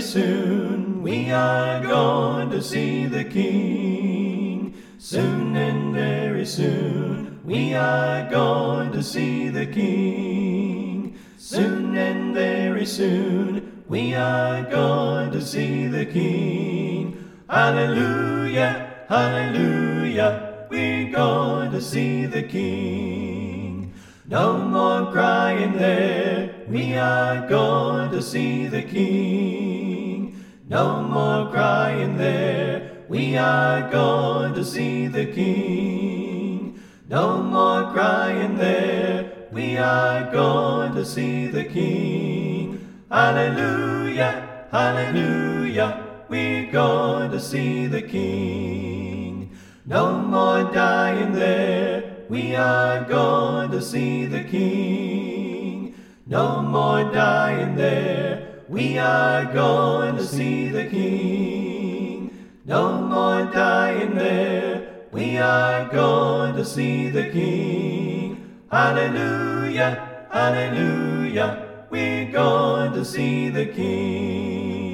soon we are going to see the King. Soon and very soon we are going to see the King. Soon and very soon we are going to see the King. Hallelujah, hallelujah, we're going to see the King. No more crying there, we are going to see the King. No more crying there, we are going to see the King. No more crying there, we are going to see the King. Hallelujah, hallelujah, we're going to see the King. No more dying there, we are going to see the King. No more dying there, we are going to see the King. No more dying there, we are going to see the King. Hallelujah, hallelujah, we're going to see the King.